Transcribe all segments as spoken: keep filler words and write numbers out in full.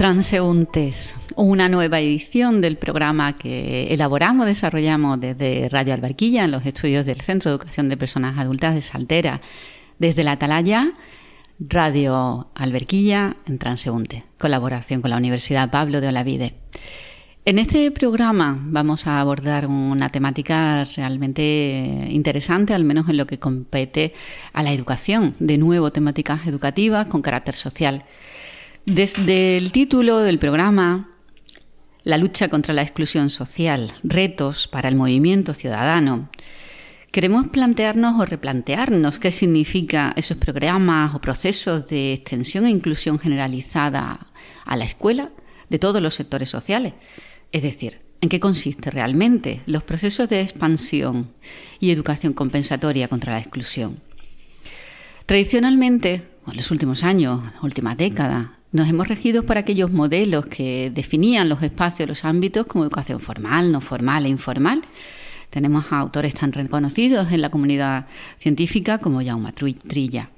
Transeúntes, una nueva edición del programa que elaboramos, desarrollamos desde Radio Albarquilla en los estudios del Centro de Educación de Personas Adultas de Saltera, desde la Atalaya, Radio Albarquilla en Transeúnte, colaboración con la Universidad Pablo de Olavide. En este programa vamos a abordar una temática realmente interesante, al menos en lo que compete a la educación, de nuevo temáticas educativas con carácter social. Desde el título del programa, la lucha contra la exclusión social, retos para el movimiento ciudadano, queremos plantearnos o replantearnos qué significa esos programas o procesos de extensión e inclusión generalizada a la escuela de todos los sectores sociales. Es decir, ¿en qué consiste realmente los procesos de expansión y educación compensatoria contra la exclusión? Tradicionalmente, en los últimos años, últimas décadas, nos hemos regido por aquellos modelos que definían los espacios, los ámbitos como educación formal, no formal e informal. Tenemos a autores tan reconocidos en la comunidad científica como Jaume Trilla.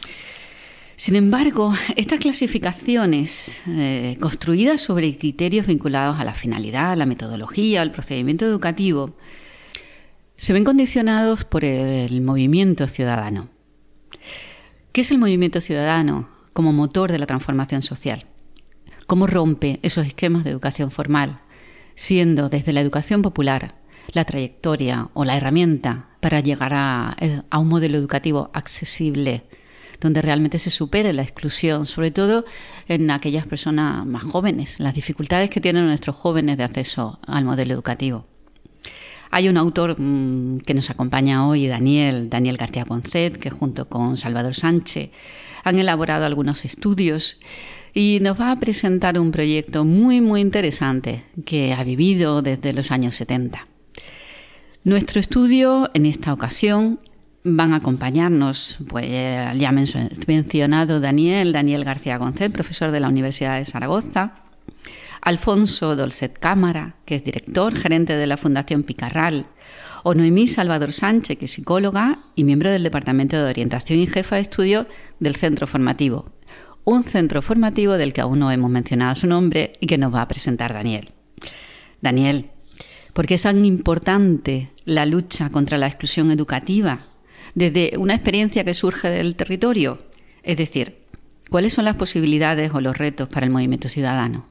Sin embargo, estas clasificaciones eh, construidas sobre criterios vinculados a la finalidad, la metodología, el procedimiento educativo, se ven condicionados por el movimiento ciudadano. ¿Qué es el movimiento ciudadano como motor de la transformación social? ¿Cómo rompe esos esquemas de educación formal, siendo desde la educación popular la trayectoria o la herramienta para llegar a, a un modelo educativo accesible, donde realmente se supere la exclusión, sobre todo en aquellas personas más jóvenes, las dificultades que tienen nuestros jóvenes de acceso al modelo educativo? Hay un autor mmm, que nos acompaña hoy, Daniel, Daniel García Poncet, que junto con Salvador Sánchez han elaborado algunos estudios y nos va a presentar un proyecto muy, muy interesante que ha vivido desde los años setenta. Nuestro estudio, en esta ocasión, van a acompañarnos, pues ya ha mencionado Daniel, Daniel García Poncet, profesor de la Universidad de Zaragoza, Alfonso Dolcet Cámara, que es director, gerente de la Fundación Picarral, o Noemí Salvador Sánchez, que es psicóloga y miembro del Departamento de Orientación y jefa de estudio del Centro Formativo. Un centro formativo del que aún no hemos mencionado su nombre y que nos va a presentar Daniel. Daniel, ¿por qué es tan importante la lucha contra la exclusión educativa desde una experiencia que surge del territorio? Es decir, ¿cuáles son las posibilidades o los retos para el movimiento ciudadano?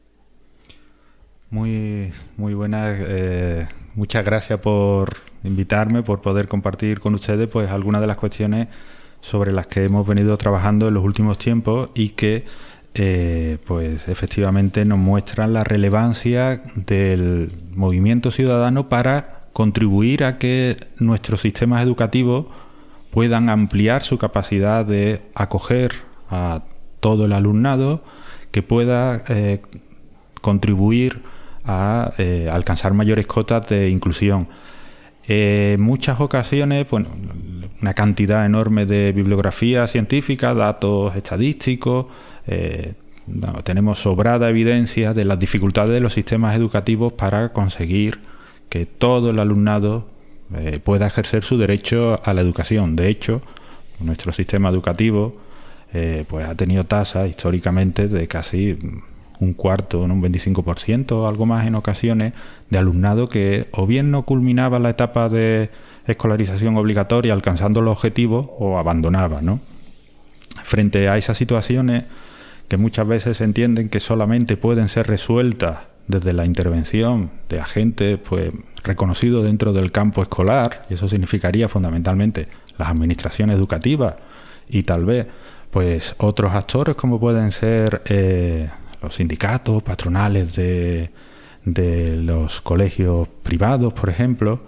Muy, muy buenas. Eh, muchas gracias por invitarme, por poder compartir con ustedes pues algunas de las cuestiones sobre las que hemos venido trabajando en los últimos tiempos y que eh, pues efectivamente nos muestran la relevancia del movimiento ciudadano para contribuir a que nuestros sistemas educativos puedan ampliar su capacidad de acoger a todo el alumnado, que pueda eh, contribuir a eh, alcanzar mayores cotas de inclusión. En eh, muchas ocasiones, bueno, una cantidad enorme de bibliografía científica, datos estadísticos, eh, no, tenemos sobrada evidencia de las dificultades de los sistemas educativos para conseguir que todo el alumnado eh, pueda ejercer su derecho a la educación. De hecho, nuestro sistema educativo eh, pues ha tenido tasas históricamente de casi un cuarto, un veinticinco por ciento, algo más en ocasiones, de alumnado que o bien no culminaba la etapa de escolarización obligatoria alcanzando los objetivos o abandonaba, ¿no? Frente a esas situaciones que muchas veces se entienden que solamente pueden ser resueltas desde la intervención de agentes pues, reconocidos dentro del campo escolar, y eso significaría fundamentalmente las administraciones educativas y tal vez pues otros actores como pueden ser eh, los sindicatos patronales de, de los colegios privados, por ejemplo,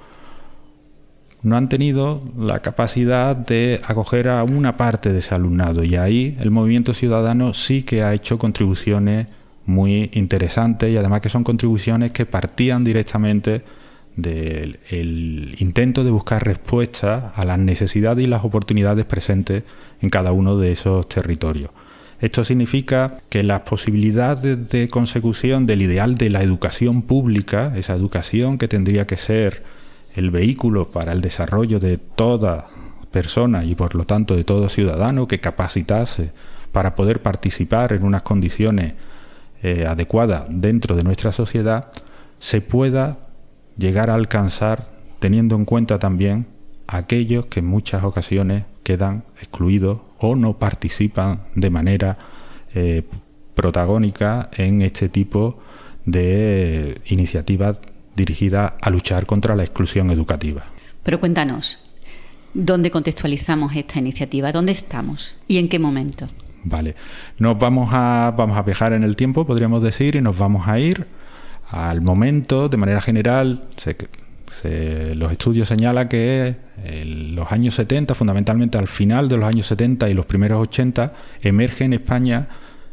no han tenido la capacidad de acoger a una parte de ese alumnado, y ahí el movimiento ciudadano sí que ha hecho contribuciones muy interesantes, y además que son contribuciones que partían directamente del el intento de buscar respuestas a las necesidades y las oportunidades presentes en cada uno de esos territorios. Esto significa que las posibilidades de consecución del ideal de la educación pública, esa educación que tendría que ser el vehículo para el desarrollo de toda persona y por lo tanto de todo ciudadano que capacitase para poder participar en unas condiciones eh, adecuada dentro de nuestra sociedad, se pueda llegar a alcanzar teniendo en cuenta también a aquellos que en muchas ocasiones quedan excluidos o no participan de manera eh, protagónica en este tipo de eh, iniciativas dirigidas a luchar contra la exclusión educativa. Pero cuéntanos, ¿dónde contextualizamos esta iniciativa? ¿Dónde estamos? ¿Y en qué momento? Vale, nos vamos a, vamos a viajar en el tiempo, podríamos decir, y nos vamos a ir al momento, de manera general. Se, se, los estudios señalan que en los años setenta, fundamentalmente al final de los años setenta y los primeros ochenta, emerge en España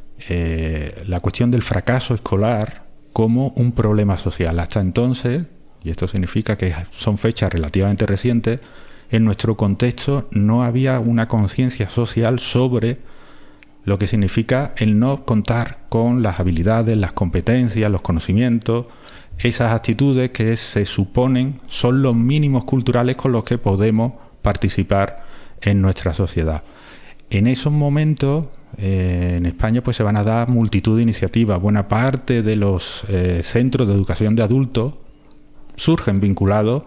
eh, la cuestión del fracaso escolar como un problema social. Hasta entonces, y esto significa que son fechas relativamente recientes, en nuestro contexto no había una conciencia social sobre lo que significa el no contar con las habilidades, las competencias, los conocimientos, esas actitudes que se suponen son los mínimos culturales con los que podemos participar en nuestra sociedad. En esos momentos, eh, en España, pues se van a dar multitud de iniciativas. Buena parte de los eh, centros de educación de adultos surgen vinculados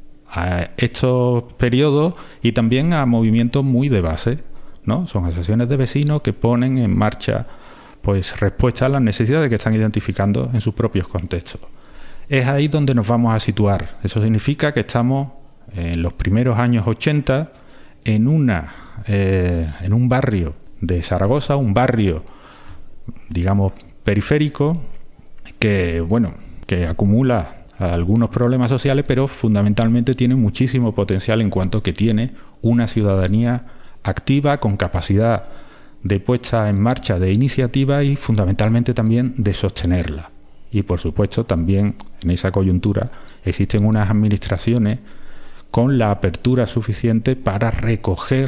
a estos periodos y también a movimientos muy de base, ¿no? Son asociaciones de vecinos que ponen en marcha pues respuestas a las necesidades que están identificando en sus propios contextos. Es ahí donde nos vamos a situar. Eso significa que estamos en los primeros años ochenta en, una, eh, en un barrio de Zaragoza, un barrio, digamos, periférico, que, bueno, que acumula algunos problemas sociales, pero fundamentalmente tiene muchísimo potencial en cuanto que tiene una ciudadanía activa, con capacidad de puesta en marcha de iniciativa y fundamentalmente también de sostenerla. Y por supuesto también en esa coyuntura existen unas administraciones con la apertura suficiente para recoger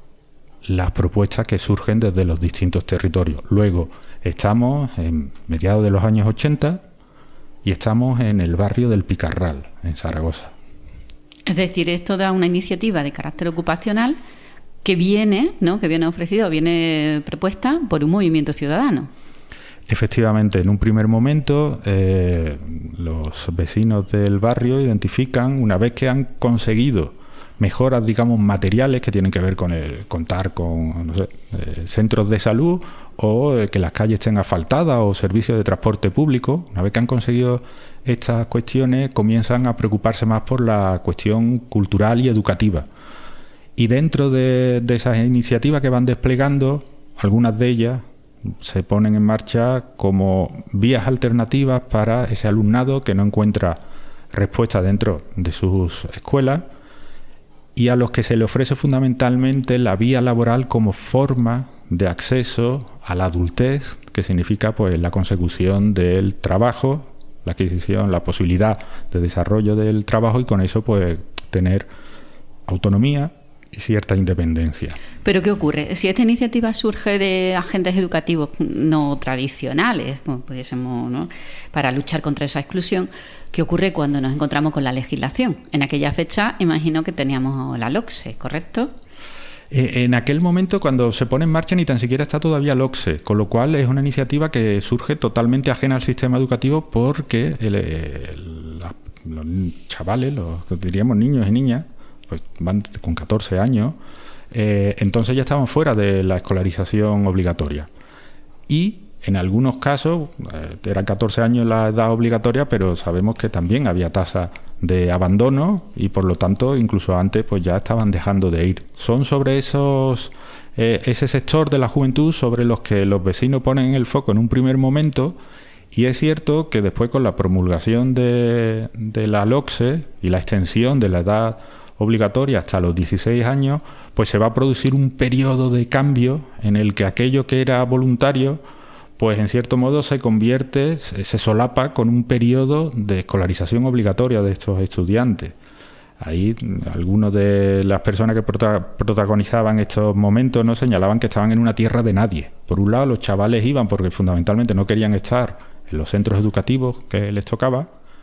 las propuestas que surgen desde los distintos territorios. Luego estamos en mediados de los años ochenta y estamos en el barrio del Picarral, en Zaragoza. Es decir, es toda una iniciativa de carácter ocupacional que viene, ¿no? que viene ofrecida o viene propuesta por un movimiento ciudadano. Efectivamente, en un primer momento eh, los vecinos del barrio identifican, una vez que han conseguido mejoras, digamos, materiales que tienen que ver con el contar con no sé, eh, centros de salud o eh, que las calles estén asfaltadas o servicios de transporte público, una vez que han conseguido estas cuestiones, comienzan a preocuparse más por la cuestión cultural y educativa. Y dentro de, de esas iniciativas que van desplegando, algunas de ellas se ponen en marcha como vías alternativas para ese alumnado que no encuentra respuesta dentro de sus escuelas y a los que se le ofrece fundamentalmente la vía laboral como forma de acceso a la adultez, que significa pues la consecución del trabajo, la adquisición, la posibilidad de desarrollo del trabajo y con eso pues tener autonomía y cierta independencia. ¿Pero qué ocurre? Si esta iniciativa surge de agentes educativos no tradicionales, como pudiésemos, ¿no?, para luchar contra esa exclusión, ¿qué ocurre cuando nos encontramos con la legislación? En aquella fecha, imagino que teníamos la LOCSE, ¿correcto? Eh, en aquel momento, cuando se pone en marcha, ni tan siquiera está todavía LOCSE, con lo cual es una iniciativa que surge totalmente ajena al sistema educativo porque el, el, la, los chavales, los que diríamos niños y niñas, pues van con catorce años, eh, entonces ya estaban fuera de la escolarización obligatoria. Y en algunos casos, eh, eran catorce años la edad obligatoria, pero sabemos que también había tasa de abandono y por lo tanto incluso antes pues ya estaban dejando de ir. Son sobre esos eh, ese sector de la juventud sobre los que los vecinos ponen el foco en un primer momento. Y es cierto que después, con la promulgación de, de la LOCSE y la extensión de la edad obligatoria hasta los dieciséis años, pues se va a producir un periodo de cambio en el que aquello que era voluntario, pues en cierto modo se convierte, se solapa con un periodo de escolarización obligatoria de estos estudiantes. Ahí algunos de las personas que prota protagonizaban estos momentos nos señalaban que estaban en una tierra de nadie. Por un lado, los chavales iban porque fundamentalmente no querían estar en los centros educativos que les tocaba,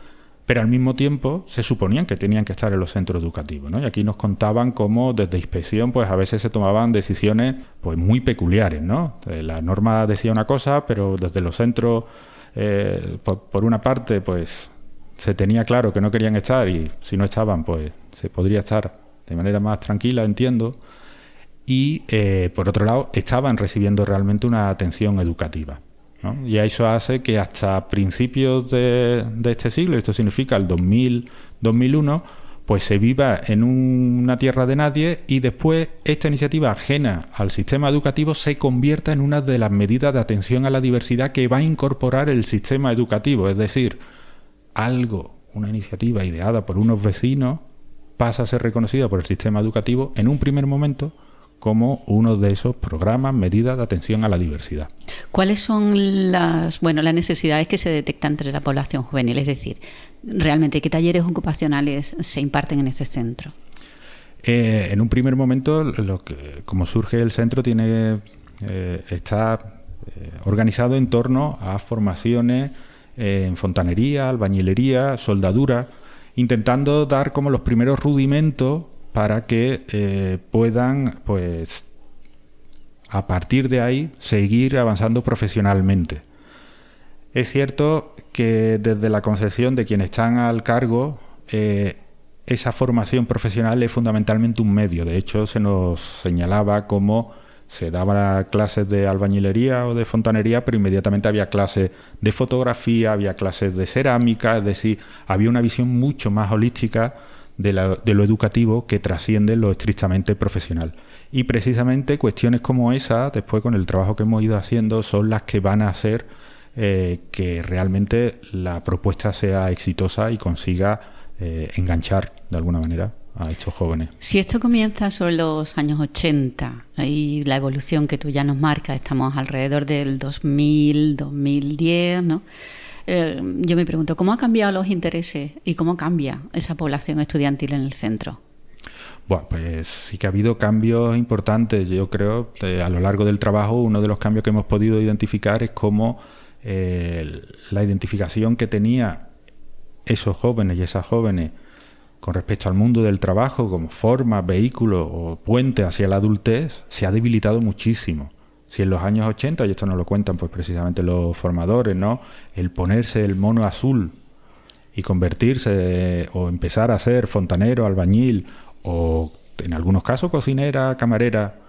pero al mismo tiempo se suponían que tenían que estar en los centros educativos, ¿no? Y aquí nos contaban cómo desde inspección pues a veces se tomaban decisiones pues muy peculiares, ¿no? La norma decía una cosa, pero desde los centros, eh, por, por una parte, pues se tenía claro que no querían estar, y si no estaban, pues se podría estar de manera más tranquila, entiendo. Y eh, por otro lado, estaban recibiendo realmente una atención educativa, ¿no? Y eso hace que hasta principios de, de este siglo, esto significa el dos mil, dos mil uno, pues se viva en un, una tierra de nadie, y después esta iniciativa ajena al sistema educativo se convierta en una de las medidas de atención a la diversidad que va a incorporar el sistema educativo. Es decir, algo, una iniciativa ideada por unos vecinos, pasa a ser reconocida por el sistema educativo en un primer momento como uno de esos programas, medidas de atención a la diversidad. ¿Cuáles son las, bueno, las necesidades que se detectan entre la población juvenil? Es decir, realmente, ¿qué talleres ocupacionales se imparten en este centro? Eh, en un primer momento, lo que, como surge el centro, tiene eh, está eh, organizado en torno a formaciones eh, en fontanería, albañilería, soldadura, intentando dar como los primeros rudimentos para que eh, puedan, pues, a partir de ahí, seguir avanzando profesionalmente. Es cierto que desde la concepción de quienes están al cargo, eh, esa formación profesional es fundamentalmente un medio. De hecho, se nos señalaba cómo se daban clases de albañilería o de fontanería, pero inmediatamente había clases de fotografía, había clases de cerámica, es decir, había una visión mucho más holística de, la, de lo educativo que trasciende lo estrictamente profesional. Y precisamente cuestiones como esa, después con el trabajo que hemos ido haciendo, son las que van a hacer eh, que realmente la propuesta sea exitosa y consiga eh, enganchar de alguna manera a estos jóvenes. Si esto comienza sobre los años ochenta y la evolución que tú ya nos marcas, estamos alrededor del dos mil, dos mil diez, ¿no? Eh, yo me pregunto, ¿cómo han cambiado los intereses y cómo cambia esa población estudiantil en el centro? Bueno, pues sí que ha habido cambios importantes. Yo creo que a lo largo del trabajo uno de los cambios que hemos podido identificar es cómo eh, la identificación que tenía esos jóvenes y esas jóvenes con respecto al mundo del trabajo como forma, vehículo o puente hacia la adultez se ha debilitado muchísimo. Si en los años ochenta, y esto nos lo cuentan pues precisamente los formadores, ¿no?, el ponerse el mono azul y convertirse o empezar a ser fontanero, albañil o en algunos casos cocinera, camarera,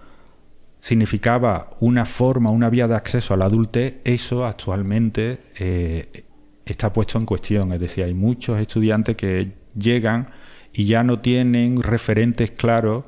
significaba una forma, una vía de acceso a la adultez, eso actualmente eh, está puesto en cuestión. Es decir, hay muchos estudiantes que llegan y ya no tienen referentes claros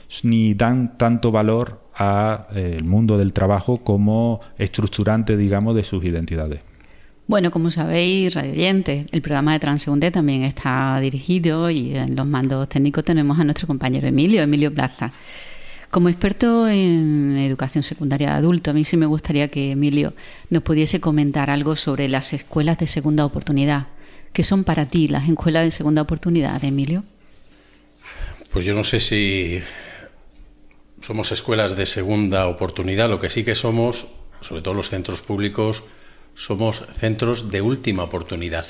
ni dan tanto valor al eh, mundo del trabajo como estructurante, digamos, de sus identidades. Bueno, como sabéis, radio oyentes, el programa de Transeúnte también está dirigido y en los mandos técnicos tenemos a nuestro compañero Emilio, Emilio Plaza. Como experto en educación secundaria de adultos, a mí sí me gustaría que Emilio nos pudiese comentar algo sobre las escuelas de segunda oportunidad. ¿Qué son para ti las escuelas de segunda oportunidad, Emilio? Pues yo no sé si somos escuelas de segunda oportunidad. Lo que sí que somos, sobre todo los centros públicos, somos centros de última oportunidad.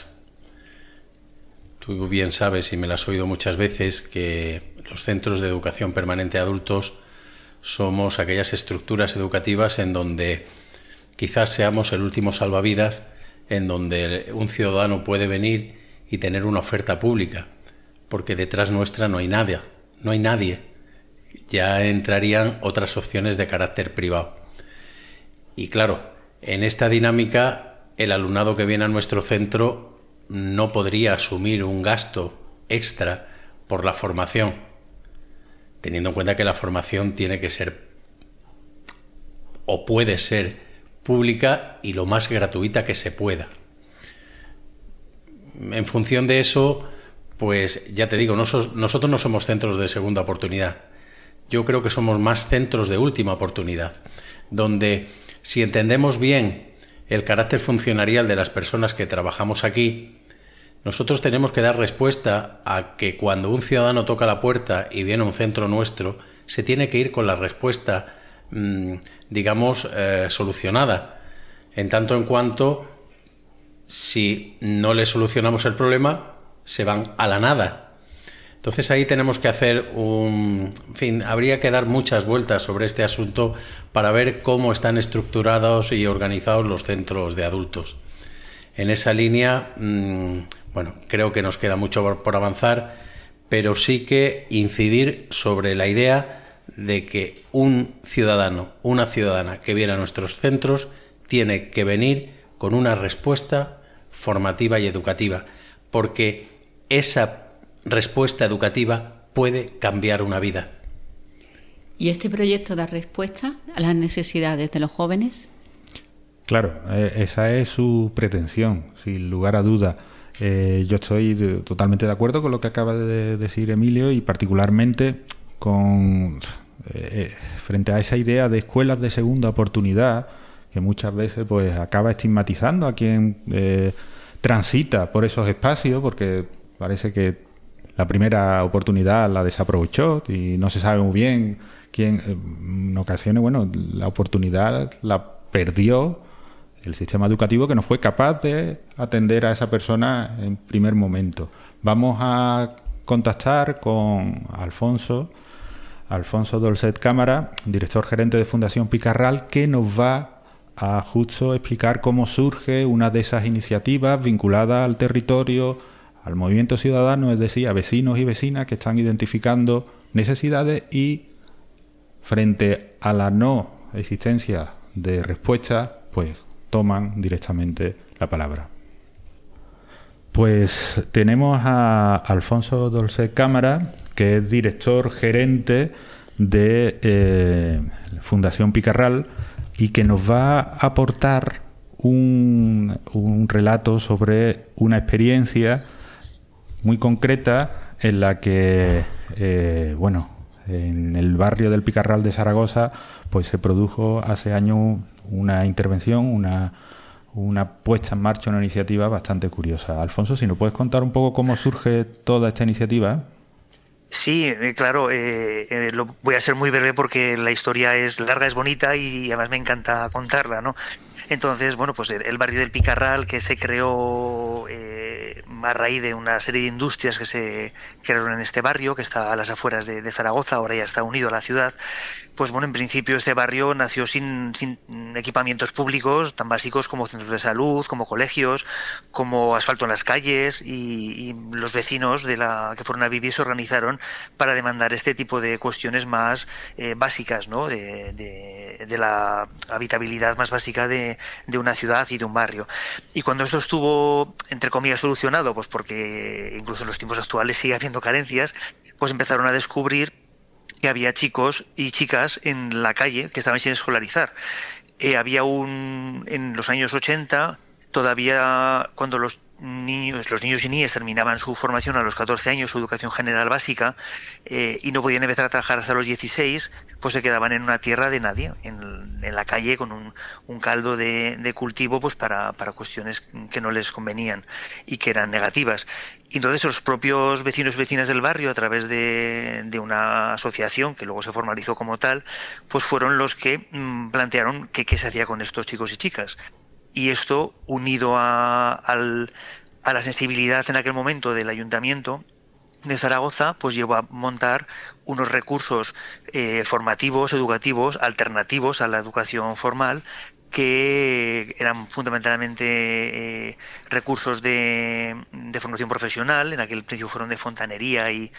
Tú bien sabes, y me lo has oído muchas veces, que los centros de educación permanente de adultos somos aquellas estructuras educativas en donde quizás seamos el último salvavidas, en donde un ciudadano puede venir y tener una oferta pública, porque detrás nuestra no hay nadie, no hay nadie. Ya entrarían otras opciones de carácter privado. Y claro, en esta dinámica, el alumnado que viene a nuestro centro no podría asumir un gasto extra por la formación, teniendo en cuenta que la formación tiene que ser o puede ser pública y lo más gratuita que se pueda. En función de eso, pues ya te digo, nosotros, nosotros no somos centros de segunda oportunidad. Yo creo que somos más centros de última oportunidad, donde si entendemos bien el carácter funcionarial de las personas que trabajamos aquí, nosotros tenemos que dar respuesta a que cuando un ciudadano toca la puerta y viene a un centro nuestro, se tiene que ir con la respuesta, mmm, digamos, eh, solucionada. En tanto en cuanto, si no le solucionamos el problema, se van a la nada. Entonces ahí tenemos que hacer un... En fin, habría que dar muchas vueltas sobre este asunto para ver cómo están estructurados y organizados los centros de adultos. En esa línea, mmm, bueno, creo que nos queda mucho por, por avanzar, pero sí que incidir sobre la idea de que un ciudadano, una ciudadana que viene a nuestros centros tiene que venir con una respuesta formativa y educativa, porque esa respuesta educativa puede cambiar una vida. ¿Y este proyecto da respuesta a las necesidades de los jóvenes? Claro, eh, esa es su pretensión, sin lugar a duda. Eh, yo estoy de, totalmente de acuerdo con lo que acaba de decir Emilio y particularmente con eh, frente a esa idea de escuelas de segunda oportunidad que muchas veces pues acaba estigmatizando a quien eh, transita por esos espacios, porque parece que la primera oportunidad la desaprovechó y no se sabe muy bien quién. En ocasiones, bueno, la oportunidad la perdió el sistema educativo, que no fue capaz de atender a esa persona en primer momento. Vamos a contactar con Alfonso, Alfonso Dolcet Cámara, director gerente de Fundación Picarral, que nos va a justo explicar cómo surge una de esas iniciativas vinculada al territorio, al movimiento ciudadano, es decir, a vecinos y vecinas que están identificando necesidades y frente a la no existencia de respuesta, pues toman directamente la palabra. Pues tenemos a Alfonso Dolcet Cámara, que es director gerente de eh, Fundación Picarral y que nos va a aportar un, un relato sobre una experiencia muy concreta en la que, eh, bueno, en el barrio del Picarral de Zaragoza, pues se produjo hace años una intervención, una, una puesta en marcha, una iniciativa bastante curiosa. Alfonso, si nos puedes contar un poco cómo surge toda esta iniciativa. Sí, eh, claro, eh, eh, lo voy a ser muy breve porque la historia es larga, es bonita y además me encanta contarla, ¿no? Entonces, bueno, pues el, el barrio del Picarral, que se creó eh, a raíz de una serie de industrias que se crearon en este barrio, que está a las afueras de, de Zaragoza, ahora ya está unido a la ciudad. Pues bueno, en principio este barrio nació sin, sin equipamientos públicos tan básicos como centros de salud, como colegios, como asfalto en las calles, y, y los vecinos de la que fueron a vivir se organizaron para demandar este tipo de cuestiones más eh, básicas, ¿no? De, de, de la habitabilidad más básica de, de una ciudad y de un barrio. Y cuando esto estuvo, entre comillas, solucionado, pues porque incluso en los tiempos actuales sigue habiendo carencias, pues empezaron a descubrir que había chicos y chicas en la calle que estaban sin escolarizar. Eh, había un, en los años ochenta, todavía cuando los niños, los niños y niñas terminaban su formación a los catorce años, su educación general básica, eh, y no podían empezar a trabajar hasta los dieciséis, pues se quedaban en una tierra de nadie, en, en la calle, con un, un caldo de, de cultivo, pues para, para cuestiones que no les convenían y que eran negativas. Y entonces los propios vecinos y vecinas del barrio, a través de, de una asociación que luego se formalizó como tal, pues fueron los que mmm, plantearon que qué se hacía con estos chicos y chicas. Y esto, unido a, al, a la sensibilidad en aquel momento del ayuntamiento de Zaragoza, pues llevó a montar unos recursos eh, formativos, educativos, alternativos a la educación formal, que eran fundamentalmente eh, recursos de, de formación profesional. En aquel principio fueron de fontanería y,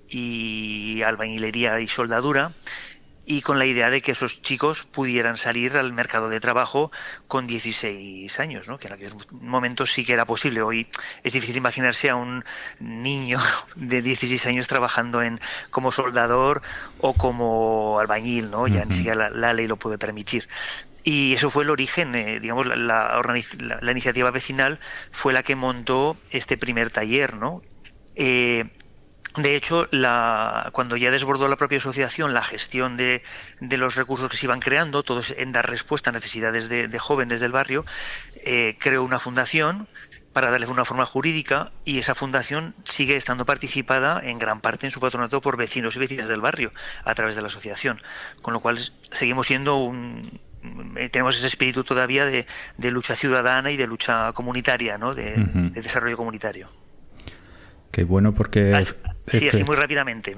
y albañilería y soldadura, y con la idea de que esos chicos pudieran salir al mercado de trabajo con dieciséis años, ¿no? Que en aquellos momentos sí que era posible. Hoy es difícil imaginarse a un niño de dieciséis años trabajando en como soldador o como albañil, ¿no? Ya uh-huh. Ni siquiera la, la ley lo puede permitir. Y eso fue el origen, eh, digamos, la, la, la, la iniciativa vecinal fue la que montó este primer taller, ¿no? Eh, De hecho, la, cuando ya desbordó la propia asociación la gestión de, de los recursos que se iban creando, todos en dar respuesta a necesidades de, de jóvenes del barrio, eh, creó una fundación para darle una forma jurídica, y esa fundación sigue estando participada en gran parte en su patronato por vecinos y vecinas del barrio a través de la asociación, con lo cual seguimos siendo un... tenemos ese espíritu todavía de, de lucha ciudadana y de lucha comunitaria, ¿no? de, uh-huh. de desarrollo comunitario. Qué bueno porque... Así, sí, así muy rápidamente.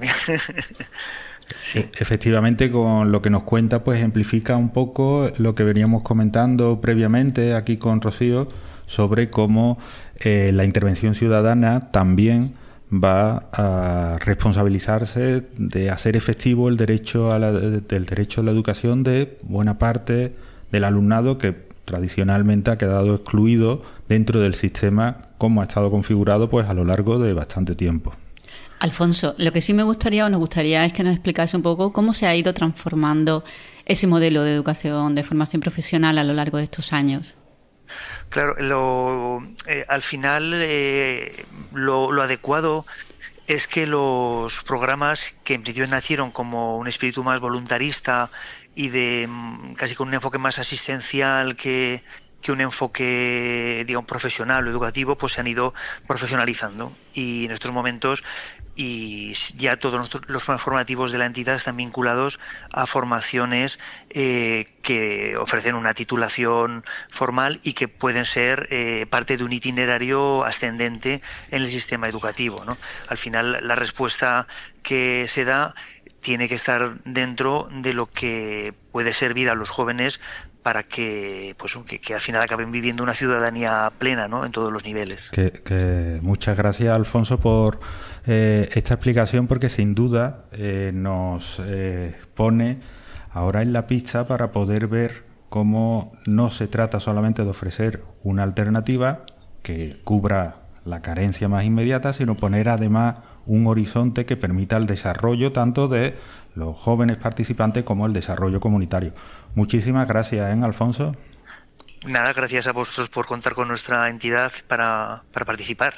Sí. Efectivamente, con lo que nos cuenta, pues ejemplifica un poco lo que veníamos comentando previamente aquí con Rocío sobre cómo eh, la intervención ciudadana también va a responsabilizarse de hacer efectivo el derecho a la, del derecho a la educación de buena parte del alumnado que tradicionalmente ha quedado excluido dentro del sistema como ha estado configurado pues a lo largo de bastante tiempo. Alfonso, lo que sí me gustaría o nos gustaría es que nos explicase un poco cómo se ha ido transformando ese modelo de educación, de formación profesional a lo largo de estos años. Claro, lo, eh, al final eh, lo, lo adecuado es que los programas que en principio nacieron como un espíritu más voluntarista y de casi con un enfoque más asistencial que, que un enfoque, digamos, profesional o educativo, pues se han ido profesionalizando. Y en estos momentos y ya todos los programas formativos de la entidad están vinculados a formaciones eh, que ofrecen una titulación formal y que pueden ser eh, parte de un itinerario ascendente en el sistema educativo, ¿no? Al final, la respuesta que se da tiene que estar dentro de lo que puede servir a los jóvenes para que, pues, que, que al final acaben viviendo una ciudadanía plena, ¿no?, en todos los niveles. Que, que muchas gracias, Alfonso, por eh, esta explicación, porque sin duda eh, nos eh, pone ahora en la pista para poder ver cómo no se trata solamente de ofrecer una alternativa que cubra la carencia más inmediata, sino poner además un horizonte que permita el desarrollo tanto de los jóvenes participantes como el desarrollo comunitario. Muchísimas gracias, ¿eh, Alfonso? Nada, gracias a vosotros por contar con nuestra entidad para, para participar.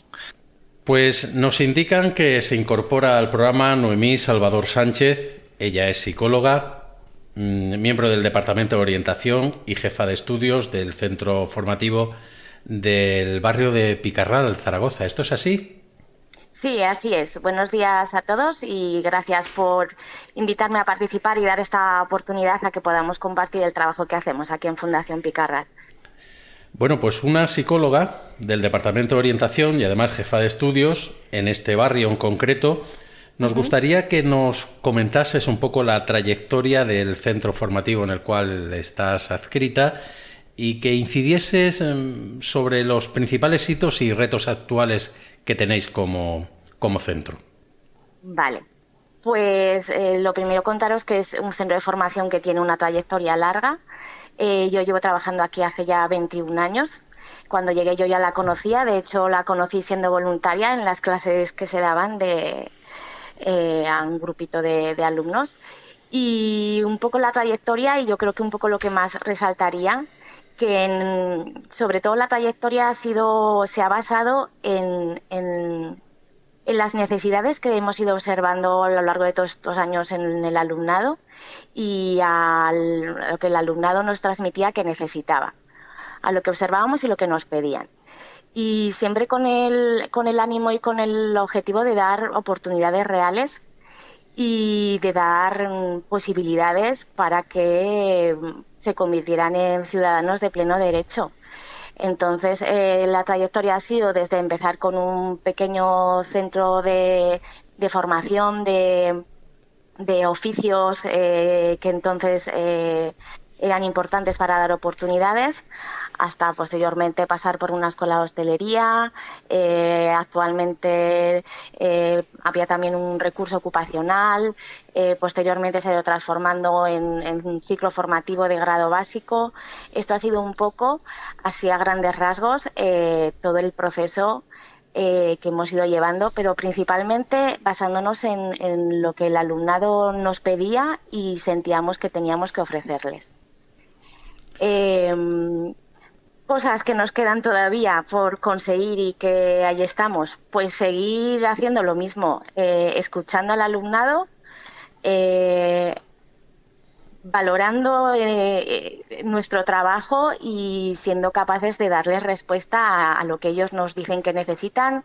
Pues nos indican que se incorpora al programa Noemí Salvador Sánchez. Ella es psicóloga, miembro del Departamento de Orientación y jefa de estudios del Centro Formativo del barrio de Picarral, Zaragoza. ¿Esto es así? Sí, así es. Buenos días a todos y gracias por invitarme a participar y dar esta oportunidad a que podamos compartir el trabajo que hacemos aquí en Fundación Picarral. Bueno, pues una psicóloga del Departamento de Orientación y además jefa de estudios en este barrio en concreto, nos uh-huh. gustaría que nos comentases un poco la trayectoria del centro formativo en el cual estás adscrita y que incidieses sobre los principales hitos y retos actuales que tenéis como, como centro. Vale, pues eh, lo primero contaros que es un centro de formación que tiene una trayectoria larga. Eh, yo llevo trabajando aquí hace ya veintiún años. Cuando llegué yo ya la conocía, de hecho la conocí siendo voluntaria en las clases que se daban de, eh, a un grupito de, de alumnos. Y un poco la trayectoria, y yo creo que un poco lo que más resaltaría, que en, sobre todo la trayectoria ha sido, se ha basado en, en, en las necesidades que hemos ido observando a lo largo de todos estos años en el alumnado y a lo que el alumnado nos transmitía que necesitaba, a lo que observábamos y lo que nos pedían. Y siempre con el, con el ánimo y con el objetivo de dar oportunidades reales y de dar posibilidades para que se convirtieran en ciudadanos de pleno derecho. Entonces, eh, la trayectoria ha sido desde empezar con un pequeño centro de, de formación de, de oficios eh, que entonces eh, eran importantes para dar oportunidades, hasta posteriormente pasar por una escuela de hostelería. Eh, actualmente eh, había también un recurso ocupacional. Eh, posteriormente se ha ido transformando en, en un ciclo formativo de grado básico. Esto ha sido un poco, así a grandes rasgos, eh, todo el proceso eh, que hemos ido llevando, pero principalmente basándonos en, en lo que el alumnado nos pedía y sentíamos que teníamos que ofrecerles. Eh, cosas que nos quedan todavía por conseguir y que ahí estamos, pues seguir haciendo lo mismo, eh, escuchando al alumnado, eh, valorando eh, nuestro trabajo y siendo capaces de darles respuesta a, a lo que ellos nos dicen que necesitan,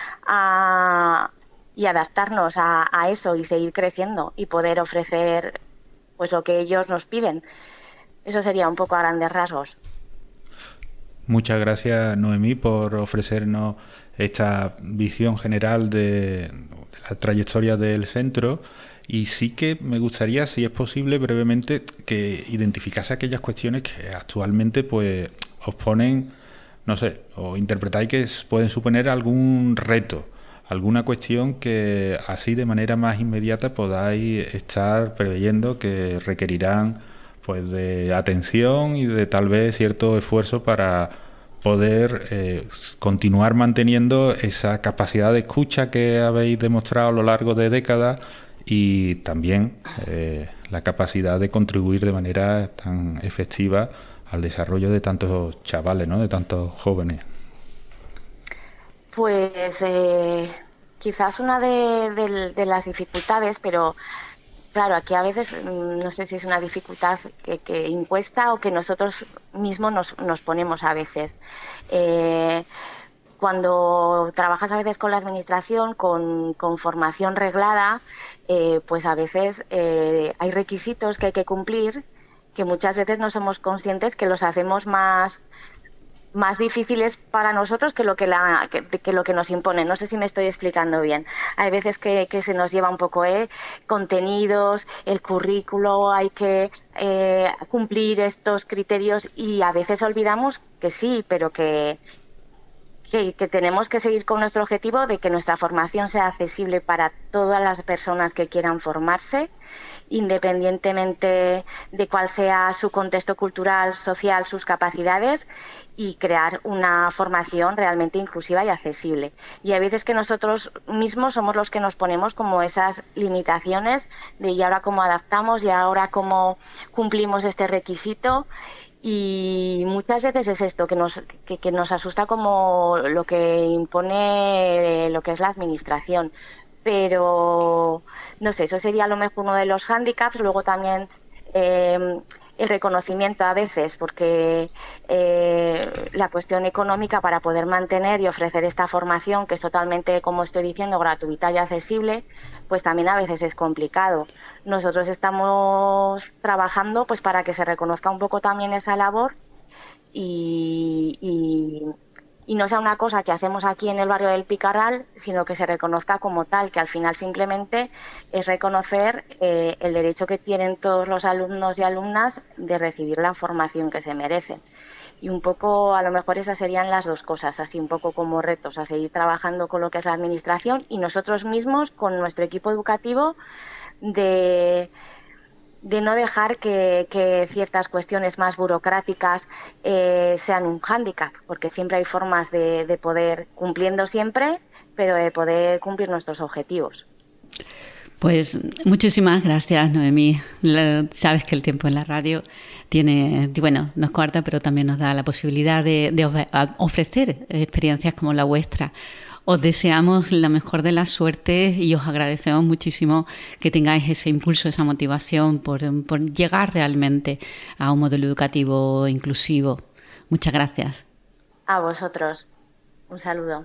a, y adaptarnos a, a eso y seguir creciendo y poder ofrecer pues lo que ellos nos piden. Eso sería un poco a grandes rasgos. Muchas gracias, Noemí, por ofrecernos esta visión general de, de la trayectoria del centro. Y sí que me gustaría, si es posible, brevemente, que identificase aquellas cuestiones que actualmente pues os ponen, no sé, o interpretáis que pueden suponer algún reto, alguna cuestión que así de manera más inmediata podáis estar preveyendo que requerirán pues de atención y de tal vez cierto esfuerzo para poder eh, continuar manteniendo esa capacidad de escucha que habéis demostrado a lo largo de décadas, y también eh, la capacidad de contribuir de manera tan efectiva al desarrollo de tantos chavales, ¿no?, de tantos jóvenes. Pues eh, quizás una de, de, de las dificultades, pero claro, aquí a veces no sé si es una dificultad que, que impuesta o que nosotros mismos nos, nos ponemos a veces. Eh, Cuando trabajas a veces con la administración, con, con formación reglada, eh, pues a veces eh, hay requisitos que hay que cumplir que muchas veces no somos conscientes que los hacemos más, más difíciles para nosotros que lo que, la, que, que lo que nos imponen. No sé si me estoy explicando bien. Hay veces que, que se nos lleva un poco eh, contenidos, el currículo, hay que eh, cumplir estos criterios y a veces olvidamos que sí, pero que... Que, que tenemos que seguir con nuestro objetivo de que nuestra formación sea accesible para todas las personas que quieran formarse, independientemente de cuál sea su contexto cultural, social, sus capacidades, y crear una formación realmente inclusiva y accesible. Y hay veces que nosotros mismos somos los que nos ponemos como esas limitaciones de y ahora cómo adaptamos y ahora cómo cumplimos este requisito. Y muchas veces es esto, que nos, que, que nos asusta como lo que impone lo que es la administración. Pero, no sé, eso sería a lo mejor uno de los hándicaps. Luego también eh, el reconocimiento a veces, porque eh, la cuestión económica para poder mantener y ofrecer esta formación, que es totalmente, como estoy diciendo, gratuita y accesible, pues también a veces es complicado. Nosotros estamos trabajando pues para que se reconozca un poco también esa labor y, y, y no sea una cosa que hacemos aquí en el barrio del Picarral, sino que se reconozca como tal, que al final simplemente es reconocer eh, el derecho que tienen todos los alumnos y alumnas de recibir la formación que se merecen. Y un poco, a lo mejor esas serían las dos cosas, así un poco como retos, a seguir trabajando con lo que es la administración y nosotros mismos con nuestro equipo educativo de, de no dejar que, que ciertas cuestiones más burocráticas eh, sean un hándicap, porque siempre hay formas de, de poder, cumpliendo siempre, pero de poder cumplir nuestros objetivos. Pues muchísimas gracias, Noemí. Sabes que el tiempo en la radio tiene, bueno, nos corta, pero también nos da la posibilidad de, de ofrecer experiencias como la vuestra. Os deseamos la mejor de las suertes y os agradecemos muchísimo que tengáis ese impulso, esa motivación por, por llegar realmente a un modelo educativo inclusivo. Muchas gracias. A vosotros. Un saludo.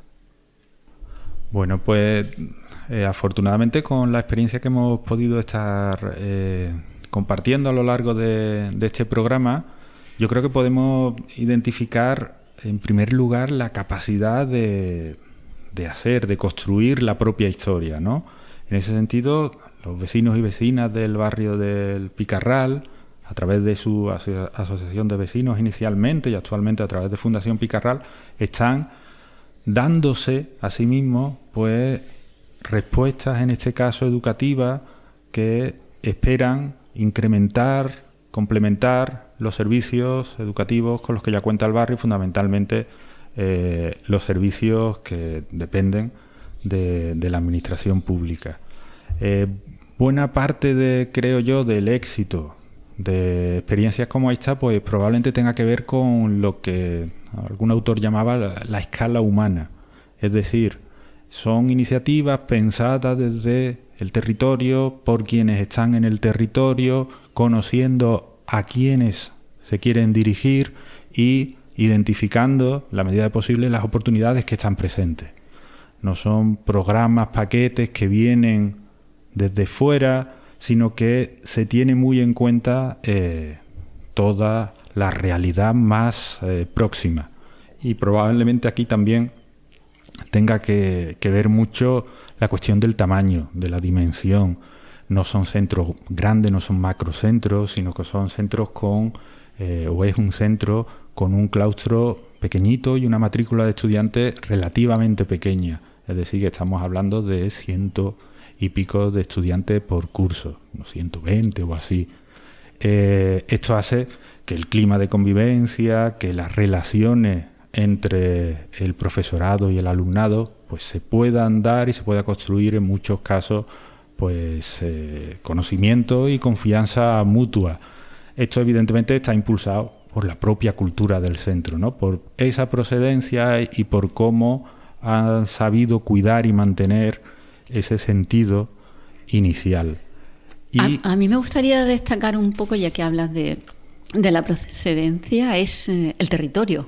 Bueno, pues eh, afortunadamente con la experiencia que hemos podido estar eh, compartiendo a lo largo de, de este programa, yo creo que podemos identificar en primer lugar la capacidad de, de hacer, de construir la propia historia, ¿no? En ese sentido, los vecinos y vecinas del barrio del Picarral, a través de su aso- asociación de vecinos inicialmente y actualmente a través de Fundación Picarral, están dándose a sí mismos pues respuestas, en este caso educativas, que esperan incrementar, complementar los servicios educativos con los que ya cuenta el barrio, fundamentalmente eh, los servicios que dependen de, de la administración pública. Eh, buena parte de, creo yo, del éxito de experiencias como esta, pues probablemente tenga que ver con lo que algún autor llamaba la, la escala humana. Es decir, son iniciativas pensadas desde el territorio, por quienes están en el territorio, conociendo a quienes se quieren dirigir y identificando, en la medida de posible, las oportunidades que están presentes. No son programas, paquetes que vienen desde fuera, sino que se tiene muy en cuenta eh, toda la realidad más eh, próxima. Y probablemente aquí también tenga que, que ver mucho la cuestión del tamaño, de la dimensión. No son centros grandes, no son macrocentros, sino que son centros con, eh, o es un centro con un claustro pequeñito y una matrícula de estudiantes relativamente pequeña. Es decir, que estamos hablando de ciento y pico de estudiantes por curso, unos ciento veinte o así. Eh, esto hace que el clima de convivencia, que las relaciones entre el profesorado y el alumnado pues se puedan dar y se pueda construir en muchos casos pues eh, conocimiento y confianza mutua. Esto evidentemente está impulsado por la propia cultura del centro, ¿no? Por esa procedencia y por cómo han sabido cuidar y mantener ese sentido inicial. Y a, a mí me gustaría destacar un poco, ya que hablas de, de la procedencia, es eh, el territorio.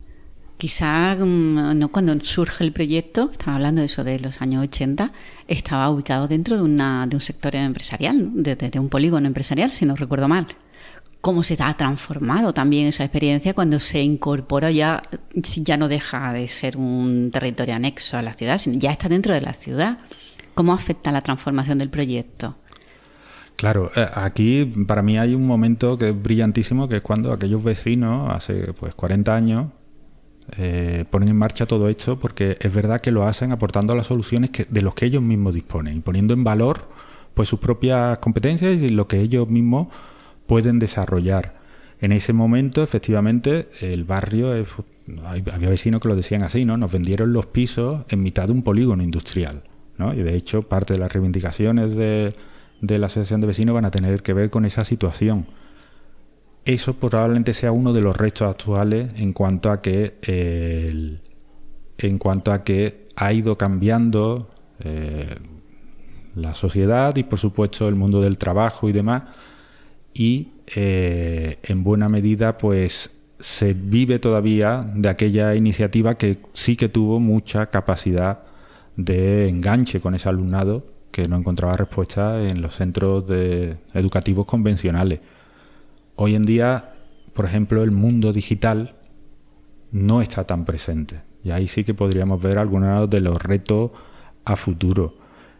Quizá no cuando surge el proyecto, estaba hablando de eso de los años ochenta, estaba ubicado dentro de, una, de un sector empresarial, de, de, de un polígono empresarial, si no recuerdo mal. ¿Cómo se ha transformado también esa experiencia cuando se incorpora ya, ya no deja de ser un territorio anexo a la ciudad, sino ya está dentro de la ciudad? ¿Cómo afecta la transformación del proyecto? Claro, aquí para mí hay un momento que es brillantísimo, que es cuando aquellos vecinos, hace pues cuarenta años, Eh, ponen en marcha todo esto, porque es verdad que lo hacen aportando las soluciones que, de los que ellos mismos disponen y poniendo en valor pues sus propias competencias y lo que ellos mismos pueden desarrollar. En ese momento, efectivamente, el barrio, es, había vecinos que lo decían así, ¿no? Nos vendieron los pisos en mitad de un polígono industrial, ¿no? Y de hecho parte de las reivindicaciones de, de la Asociación de Vecinos van a tener que ver con esa situación. Eso probablemente sea uno de los retos actuales en cuanto a que eh, el, en cuanto a que ha ido cambiando eh, la sociedad y por supuesto el mundo del trabajo y demás, y eh, en buena medida pues se vive todavía de aquella iniciativa que sí que tuvo mucha capacidad de enganche con ese alumnado que no encontraba respuesta en los centros de, educativos convencionales. Hoy en día, por ejemplo, el mundo digital no está tan presente. Y ahí sí que podríamos ver algunos de los retos a futuro.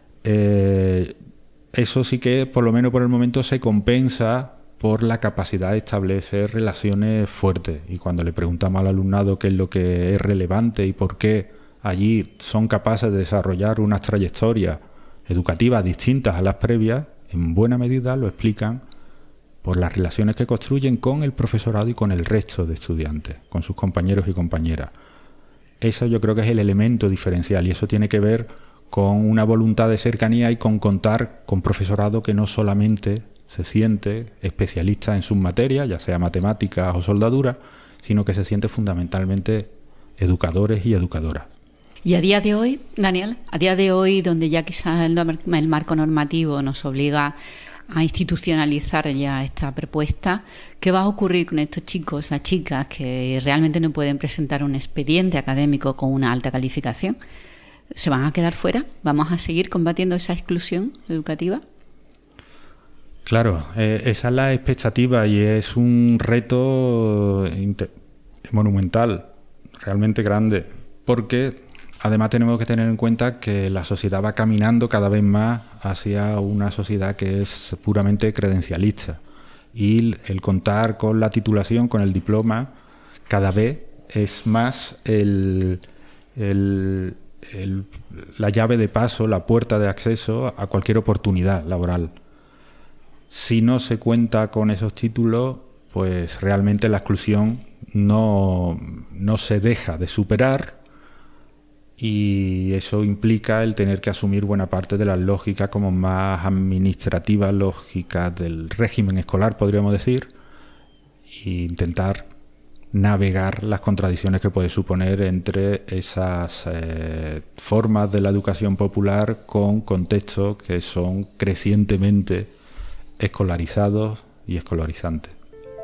Eh, eso sí que, por lo menos por el momento, se compensa por la capacidad de establecer relaciones fuertes. Y cuando le preguntamos al alumnado qué es lo que es relevante y por qué allí son capaces de desarrollar unas trayectorias educativas distintas a las previas, en buena medida lo explican por las relaciones que construyen con el profesorado y con el resto de estudiantes, con sus compañeros y compañeras. Eso yo creo que es el elemento diferencial y eso tiene que ver con una voluntad de cercanía y con contar con profesorado que no solamente se siente especialista en sus materias, ya sea matemáticas o soldadura, sino que se siente fundamentalmente educadores y educadoras. Y a día de hoy, Daniel, a día de hoy, donde ya quizás el, el marco normativo nos obliga a institucionalizar ya esta propuesta, ¿qué va a ocurrir con estos chicos, las chicas que realmente no pueden presentar un expediente académico con una alta calificación? ¿Se van a quedar fuera? ¿Vamos a seguir combatiendo esa exclusión educativa? Claro, eh, esa es la expectativa y es un reto monumental, realmente grande, porque además tenemos que tener en cuenta que la sociedad va caminando cada vez más hacia una sociedad que es puramente credencialista y el, el contar con la titulación, con el diploma, cada vez es más el, el, el, la llave de paso, la puerta de acceso a cualquier oportunidad laboral. Si no se cuenta con esos títulos, pues realmente la exclusión no, no se deja de superar, y eso implica el tener que asumir buena parte de las lógicas como más administrativas, lógicas del régimen escolar, podríamos decir, e intentar navegar las contradicciones que puede suponer entre esas eh, formas de la educación popular con contextos que son crecientemente escolarizados y escolarizantes.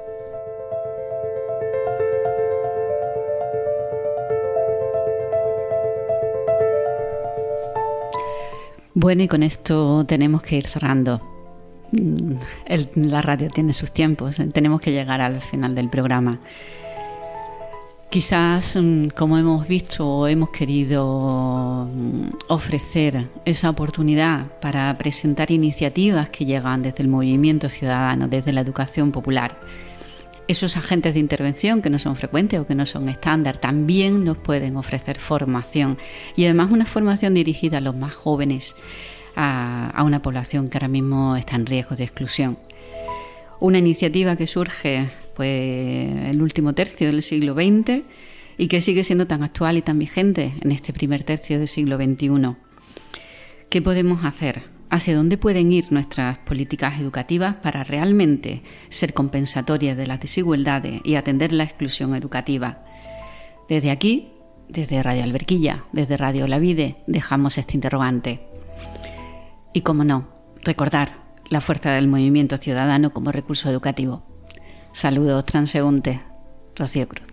Bueno, y con esto tenemos que ir cerrando. El, la radio tiene sus tiempos, tenemos que llegar al final del programa. Quizás, como hemos visto, hemos querido ofrecer esa oportunidad para presentar iniciativas que llegan desde el movimiento ciudadano, desde la educación popular. Esos agentes de intervención que no son frecuentes o que no son estándar también nos pueden ofrecer formación, y además una formación dirigida a los más jóvenes, a, a una población que ahora mismo está en riesgo de exclusión. Una iniciativa que surge pues el último tercio del siglo veinte y que sigue siendo tan actual y tan vigente en este primer tercio del siglo veintiuno. ¿Qué podemos hacer? ¿Hacia dónde pueden ir nuestras políticas educativas para realmente ser compensatorias de las desigualdades y atender la exclusión educativa? Desde aquí, desde Radio Alberquilla, desde Radio Olavide, dejamos este interrogante. Y cómo no, recordar la fuerza del movimiento ciudadano como recurso educativo. Saludos transeúntes, Rocío Cruz.